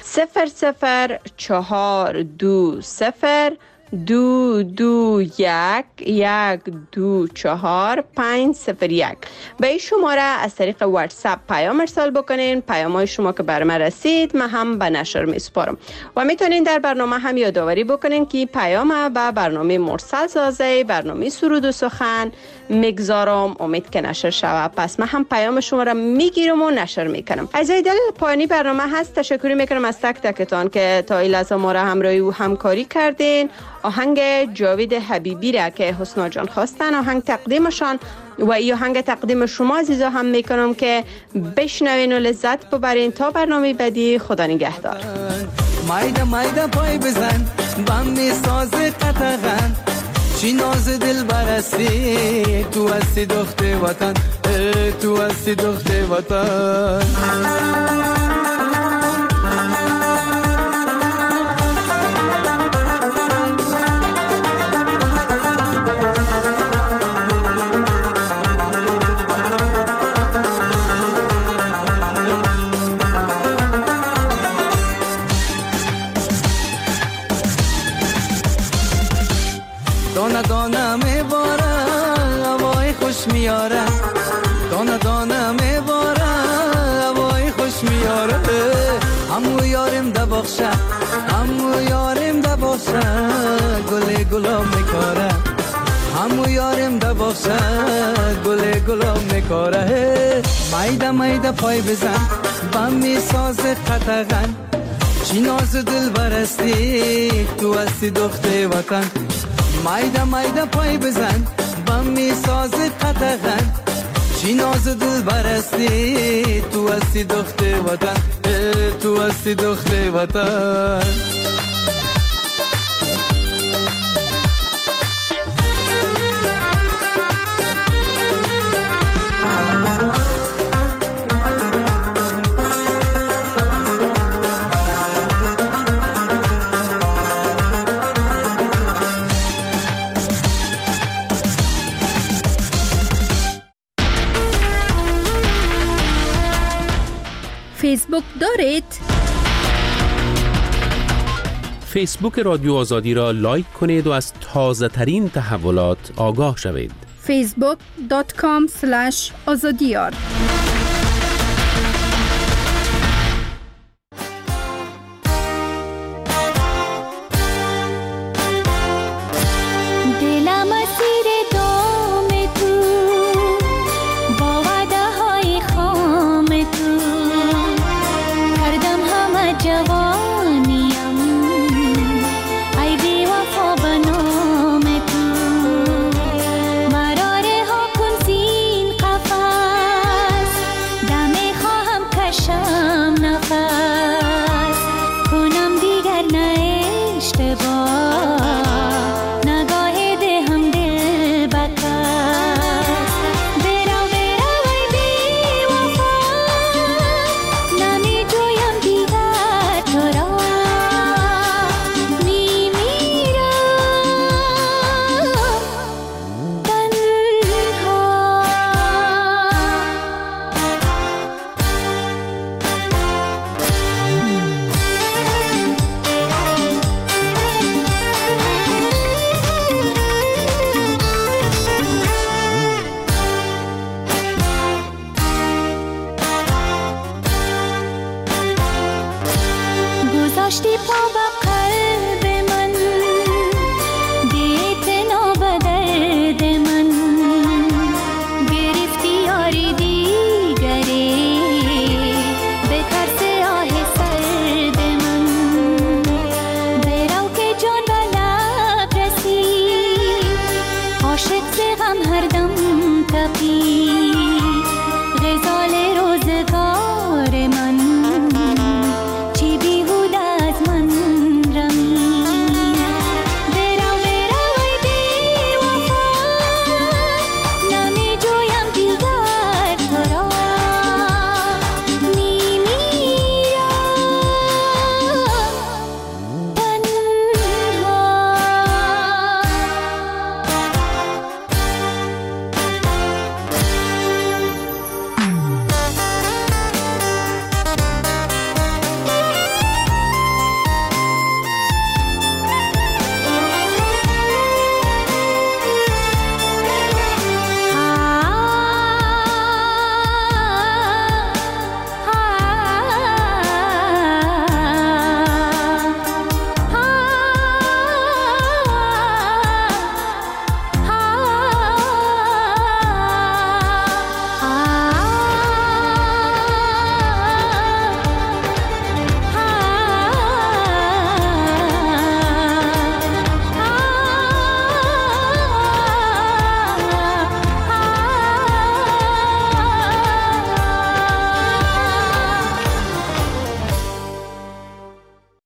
00420 221-124-501 به این شماره از طریق واتساپ پیام ارسال بکنین. پیام های شما که بر من رسید من هم به نشر میسپارم و میتونین در برنامه هم یادآوری بکنین که پیام به برنامه مرسل سازه، برنامه سرود و سخن میگذارم. امید که نشر شود، پس من هم پیام شما را میگیرم و نشر میکنم. عزیزای دل پایانی برنامه هست. تشکر میکنم از تک تکتان که تا این لحظه ما را همراهی و همکاری کردین. آهنگ جاوید حبیبی را که حسنا جان خواستن آهنگ تقدیمشان و این آهنگ تقدیم شما عزیزا هم میکنم که بشنوین و لذت ببرین. تا برنامه بعدی، خدا نگهدار. مایده مایده پای بزن بم میساز قطغن، چی ناز دل برستی، تو هستی دخت وطن، تو هستی دخت وطن. دانه دانه میباره هوای خوش میاره، دانه دانه میباره بخشه همو یارم ده بخشه گل گلام میکاره همو یارم ده بخشه گل گلام میکاره مایده مایده پای بزن بم میساز قطغن چی ناز دل برستی تو هستی دختر وطن مایده مایده پای بزن بم میساز قطغن چی ناز دل برستی تو هستی دختر وطن تو هستی دختر وطن فیسبوک دارید؟ فیسبوک رادیو آزادی را لایک کنید و از تازه ترین تحولات آگاه شوید. facebook.com/azadiyar داشتی پا